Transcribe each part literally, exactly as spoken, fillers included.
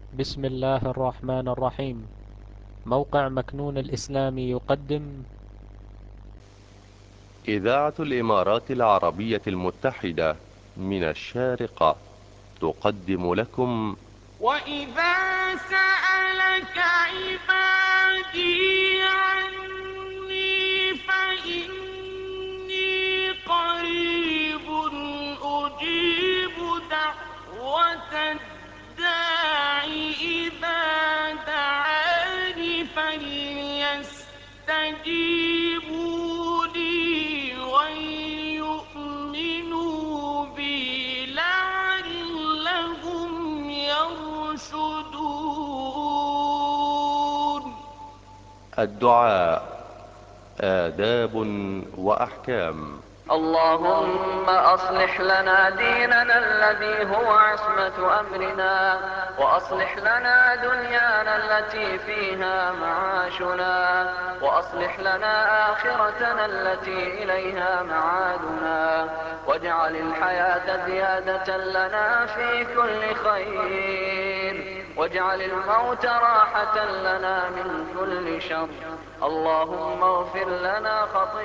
بسم الله الرحمن الرحيم. موقع مكنون الإسلامي يقدم إذاعة الإمارات العربية المتحدة من الشارقة تقدم لكم وإذا سألك عبادي عني فإني قريب أجيب دعوة الداع إذا دعاني فليستجيبوا لي وليؤمنوا بي لعلهم يرشدون. الدعاء، آداب وأحكام. اللهم أصلح لنا ديننا الذي هو عصمة أمرنا، وأصلح لنا دنيانا التي فيها معاشنا، وأصلح لنا آخرتنا التي إليها معادنا، واجعل الحياة زيادة لنا في كل خير، واجعل الموت راحة لنا من كل شر. اللهم اغفر لنا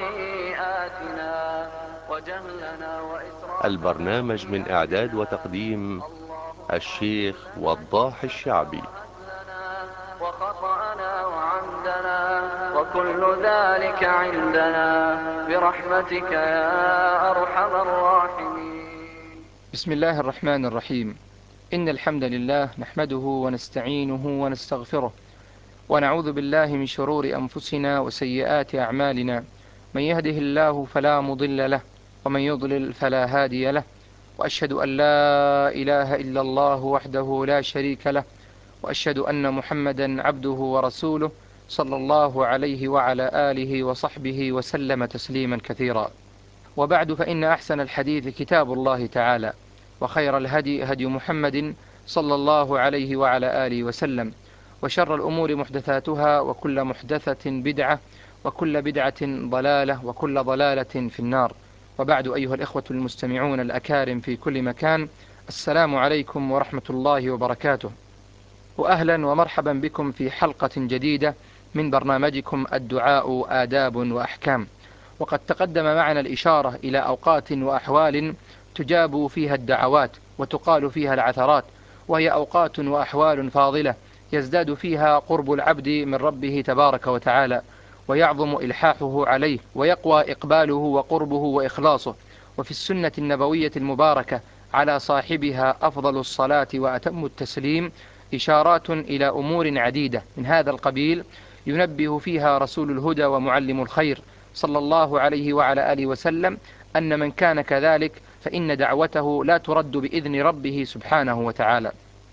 خطيئاتنا وجهلنا وإسرافنا البرنامج في من إعداد أمرنا. وتقديم اللهم اغفر الشيخ لنا وضاح جميع الشعبي. ما هزلنا وخطأنا وعمدنا، وكل ذلك عندنا، برحمتك يا أرحم الراحمين. بسم الله الرحمن الرحيم. إن الحمد لله نحمده ونستعينه ونستغفره، ونعوذ بالله من شرور أنفسنا وسيئات أعمالنا. من يهده الله فلا مضل له، ومن يضلل فلا هادي له. وأشهد أن لا إله إلا الله وحده لا شريك له، وأشهد أن محمدا عبده ورسوله، صلى الله عليه وعلى آله وصحبه وسلم تسليما كثيرا. وبعد، فإن أحسن الحديث كتاب الله تعالى، وخير الهدي هدي محمد صلى الله عليه وعلى آله وسلم، وشر الأمور محدثاتها، وكل محدثة بدعة، وكل بدعة ضلالة، وكل ضلالة في النار. وبعد، أيها الإخوة المستمعون الأكارم في كل مكان، السلام عليكم ورحمة الله وبركاته، وأهلا ومرحبا بكم في حلقة جديدة من برنامجكم الدعاء آداب وأحكام. وقد تقدم معنا الإشارة إلى أوقات وأحوال تجاب فيها الدعوات وتقال فيها العثرات، وهي أوقات وأحوال فاضلة يزداد فيها قرب العبد من ربه تبارك وتعالى، ويعظم إلحاحه عليه، ويقوى إقباله وقربه وإخلاصه. وفي السنة النبوية المباركة على صاحبها أفضل الصلاة وأتم التسليم إشارات إلى أمور عديدة من هذا القبيل، ينبه فيها رسول الهدى ومعلم الخير صلى الله عليه وعلى آله وسلم أن من كان كذلك فإن دعوته لا ترد بإذن ربه سبحانه وتعالى.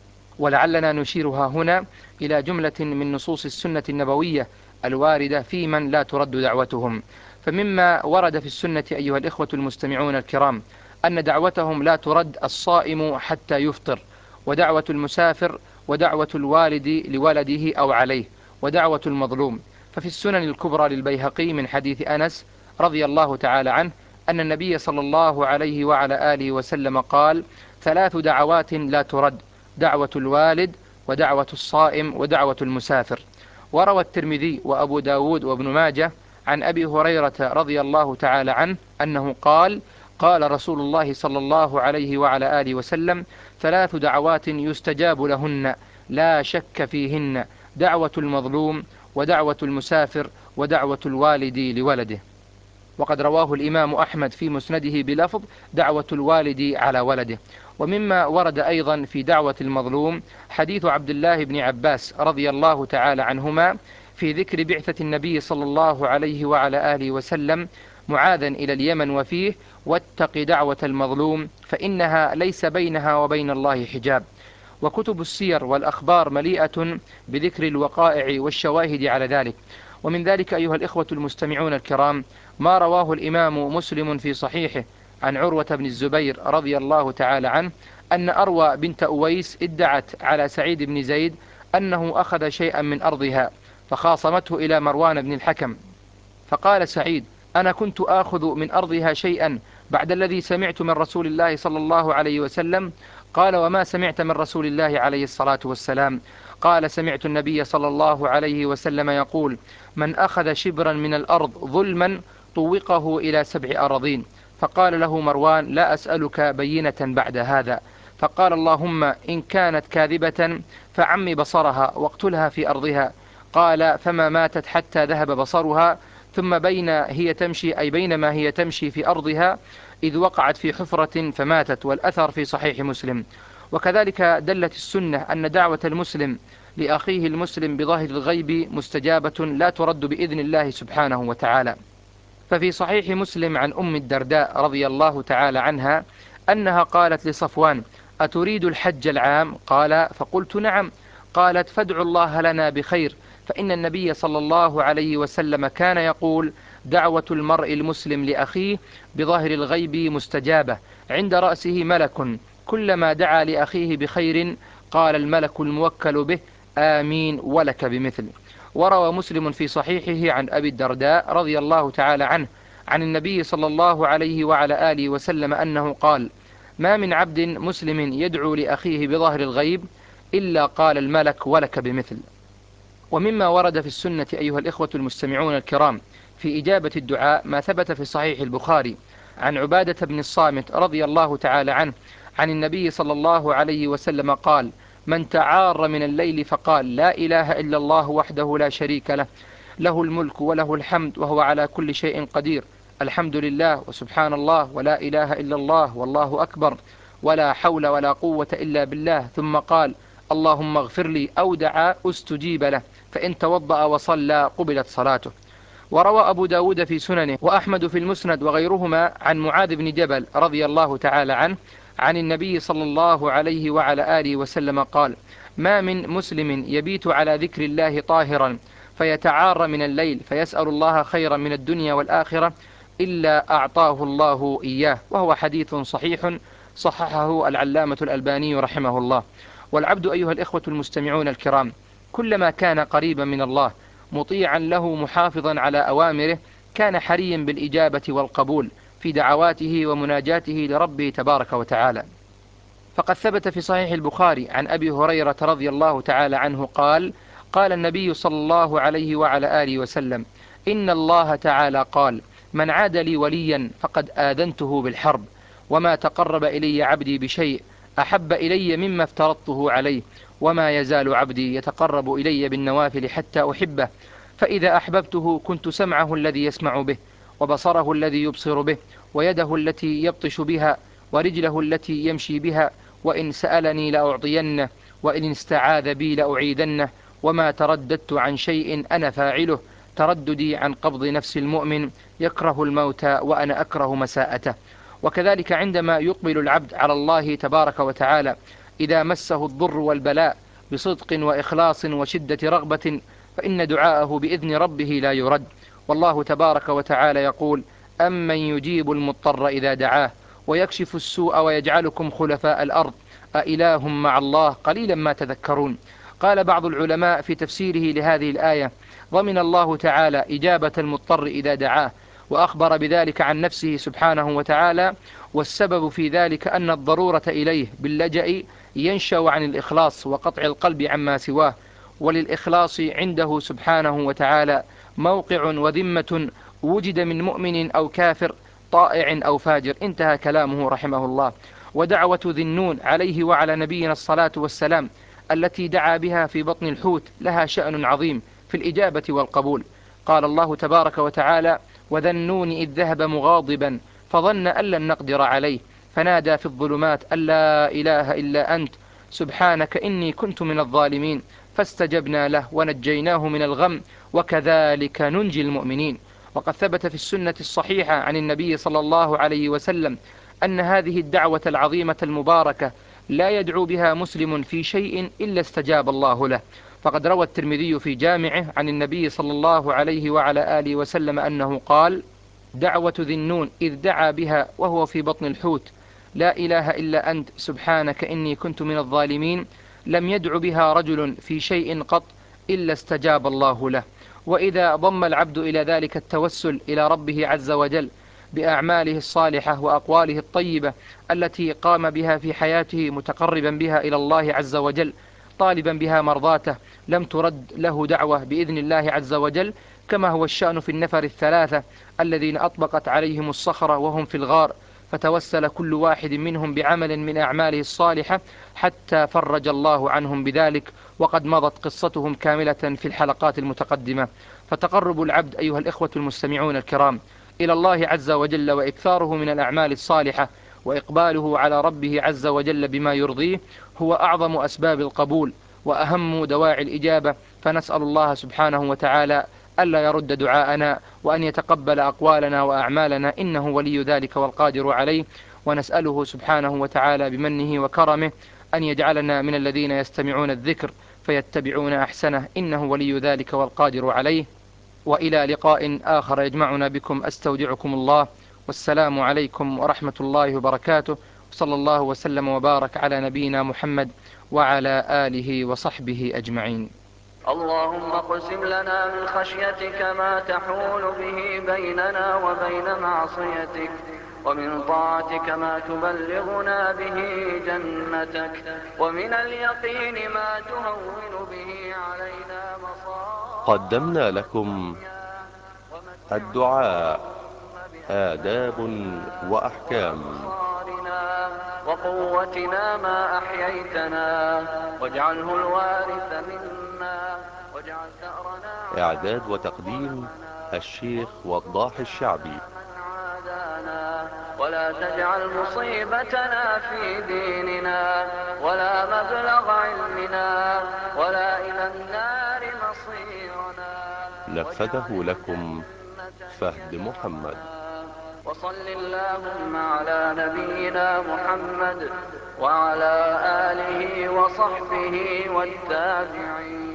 ولعلنا نشيرها هنا إلى جملة من نصوص السنة النبوية الواردة في من لا ترد دعوتهم. فمما ورد في السنة أيها الإخوة المستمعون الكرام أن دعوتهم لا ترد الصائم حتى يفطر، ودعوة المسافر، ودعوة الوالد لولده أو عليه، ودعوة المظلوم. ففي السنن الكبرى للبيهقي من حديث أنس رضي الله تعالى عنه أن النبي صلى الله عليه وعلى آله وسلم قال: ثلاث دعوات لا ترد: دعوة الوالد، ودعوة الصائم، ودعوة المسافر. وروى الترمذي وأبو داود وابن ماجه عن أبي هريرة رضي الله تعالى عنه أنه قال: قال رسول الله صلى الله عليه وعلى آله وسلم: ثلاث دعوات يستجاب لهن لا شك فيهن: دعوة المظلوم، ودعوة المسافر، ودعوة الوالد لولده. وقد رواه الإمام أحمد في مسنده بلفظ: دعوة الوالد على ولده. ومما ورد أيضا في دعوة المظلوم حديث عبد الله بن عباس رضي الله تعالى عنهما في ذكر بعثة النبي صلى الله عليه وعلى آله وسلم معاذا إلى اليمن، وفيه: واتق دعوة المظلوم فإنها ليس بينها وبين الله حجاب. وكتب السير والأخبار مليئة بذكر الوقائع والشواهد على ذلك. ومن ذلك أيها الإخوة المستمعون الكرام ما رواه الإمام مسلم في صحيحه عن عروة بن الزبير رضي الله تعالى عنه أن أروى بنت أويس ادعت على سعيد بن زيد أنه أخذ شيئا من أرضها، فخاصمته إلى مروان بن الحكم، فقال سعيد: أنا كنت آخذ من أرضها شيئا بعد الذي سمعت من رسول الله صلى الله عليه وسلم؟ قال: وما سمعت من رسول الله عليه الصلاة والسلام؟ قال: سمعت النبي صلى الله عليه وسلم يقول: من أخذ شبرا من الأرض ظلما طوقه إلى سبع أراضين. فقال له مروان: لا أسألك بينة بعد هذا. فقال: اللهم إن كانت كاذبة فعم بصرها واقتلها في أرضها. قال: فما ماتت حتى ذهب بصرها، ثم بين هي تمشي أي بينما هي تمشي في أرضها إذ وقعت في حفرة فماتت. والأثر في صحيح مسلم. وكذلك دلت السنة أن دعوة المسلم لأخيه المسلم بظاهر الغيب مستجابة لا ترد بإذن الله سبحانه وتعالى. ففي صحيح مسلم عن أم الدرداء رضي الله تعالى عنها أنها قالت لصفوان: أتريد الحج العام؟ قال: فقلت نعم. قالت: فادعوا الله لنا بخير، فإن النبي صلى الله عليه وسلم كان يقول: دعوة المرء المسلم لأخيه بظاهر الغيب مستجابة، عند رأسه ملك، كلما دعا لأخيه بخير قال الملك الموكل به: آمين ولك بمثل. وروى مسلم في صحيحه عن أبي الدرداء رضي الله تعالى عنه عن النبي صلى الله عليه وعلى آله وسلم أنه قال: ما من عبد مسلم يدعو لأخيه بظاهر الغيب إلا قال الملك: ولك بمثل. ومما ورد في السنة أيها الإخوة المستمعون الكرام في إجابة الدعاء ما ثبت في صحيح البخاري عن عبادة بن الصامت رضي الله تعالى عنه عن النبي صلى الله عليه وسلم قال: من تعار من الليل فقال: لا إله إلا الله وحده لا شريك له، له الملك وله الحمد وهو على كل شيء قدير، الحمد لله وسبحان الله ولا إله إلا الله والله أكبر ولا حول ولا قوة إلا بالله، ثم قال: اللهم اغفر لي، أو دعا استجيب له، فإن توضأ وصلى قبلت صلاته. وروى أبو داود في سننه وأحمد في المسند وغيرهما عن معاذ بن جبل رضي الله تعالى عنه عن النبي صلى الله عليه وعلى آله وسلم قال: ما من مسلم يبيت على ذكر الله طاهرا فيتعار من الليل فيسأل الله خيرا من الدنيا والآخرة إلا أعطاه الله إياه. وهو حديث صحيح صححه العلامة الألباني رحمه الله. والعبد أيها الإخوة المستمعون الكرام كلما كان قريبا من الله مطيعا له محافظا على أوامره كان حريا بالإجابة والقبول في دعواته ومناجاته لربه تبارك وتعالى. فقد ثبت في صحيح البخاري عن أبي هريرة رضي الله تعالى عنه قال: قال النبي صلى الله عليه وعلى آله وسلم: إن الله تعالى قال: من عاد لي وليا فقد آذنته بالحرب، وما تقرب إلي عبدي بشيء أحب إلي مما افترضته عليه، وما يزال عبدي يتقرب إلي بالنوافل حتى أحبه، فإذا أحببته كنت سمعه الذي يسمع به، وبصره الذي يبصر به، ويده التي يبطش بها، ورجله التي يمشي بها، وإن سألني لأعطينه، وإن استعاذ بي لأعيذنه، وما ترددت عن شيء أنا فاعله ترددي عن قبض نفس المؤمن يكره الموت وأنا أكره مساءته. وكذلك عندما يقبل العبد على الله تبارك وتعالى إذا مسه الضر والبلاء بصدق وإخلاص وشدة رغبة فإن دعاءه بإذن ربه لا يرد. والله تبارك وتعالى يقول: أمن يجيب المضطر إذا دعاه ويكشف السوء ويجعلكم خلفاء الأرض أإله مع الله قليلا ما تذكرون. قال بعض العلماء في تفسيره لهذه الآية: ضمن الله تعالى إجابة المضطر إذا دعاه، وأخبر بذلك عن نفسه سبحانه وتعالى، والسبب في ذلك أن الضرورة إليه باللجأ ينشأ عن الإخلاص وقطع القلب عما سواه، وللإخلاص عنده سبحانه وتعالى موقع وذمة وجد من مؤمن أو كافر طائع أو فاجر. انتهى كلامه رحمه الله. ودعوة ذي النون عليه وعلى نبينا الصلاة والسلام التي دعا بها في بطن الحوت لها شأن عظيم في الإجابة والقبول. قال الله تبارك وتعالى: وذا النون إذ ذهب مغاضبا فظن أن لن نقدر عليه فنادى في الظلمات أن لا إله إلا أنت سبحانك إني كنت من الظالمين فاستجبنا له ونجيناه من الغم وكذلك ننجي المؤمنين. وقد ثبت في السنة الصحيحة عن النبي صلى الله عليه وسلم أن هذه الدعوة العظيمة المباركة لا يدعو بها مسلم في شيء إلا استجاب الله له. فقد روى الترمذي في جامعه عن النبي صلى الله عليه وعلى آله وسلم أنه قال: دعوة ذي النون إذ دعا بها وهو في بطن الحوت لا إله إلا أنت سبحانك إني كنت من الظالمين لم يدع بها رجل في شيء قط إلا استجاب الله له. وإذا ضم العبد إلى ذلك التوسل إلى ربه عز وجل بأعماله الصالحة وأقواله الطيبة التي قام بها في حياته متقربا بها إلى الله عز وجل طالبا بها مرضاته لم ترد له دعوة بإذن الله عز وجل، كما هو الشأن في النفر الثلاثة الذين أطبقت عليهم الصخرة وهم في الغار، فتوسل كل واحد منهم بعمل من أعماله الصالحة حتى فرج الله عنهم بذلك، وقد مضت قصتهم كاملة في الحلقات المتقدمة. فتقرب العبد أيها الإخوة المستمعون الكرام إلى الله عز وجل وإكثاره من الأعمال الصالحة وإقباله على ربه عز وجل بما يرضيه هو أعظم أسباب القبول وأهم دواعي الإجابة، فنسأل الله سبحانه وتعالى ألا يرد دعاءنا وأن يتقبل أقوالنا وأعمالنا، إنه ولي ذلك والقادر عليه. ونسأله سبحانه وتعالى بمنه وكرمه أن يجعلنا من الذين يستمعون الذكر فيتبعون أحسنه، إنه ولي ذلك والقادر عليه. وإلى لقاء آخر يجمعنا بكم أستودعكم الله، والسلام عليكم ورحمة الله وبركاته، وصلى الله وسلم وبارك على نبينا محمد وعلى آله وصحبه أجمعين. اللهم اقسم لنا من خشيتك ما تحول به بيننا وبين معصيتك، ومن طاعتك ما تبلغنا به جنتك، ومن اليقين ما تهون به علينا مصائب قدمنا لكم الدعاء آداب وأحكام. وقوتنا ما أحييتنا، واجعله الوارث منا، واجعل ثأرنا إعداد وتقديم الشيخ وضاح الشعبي. ولا تجعل مصيبتنا في ديننا، ولا مبلغ علمنا، ولا إلى النار مصيرنا. نفذه لكم فهد محمد. وصل اللهم على نبينا محمد وعلى آله وصحبه والتابعين.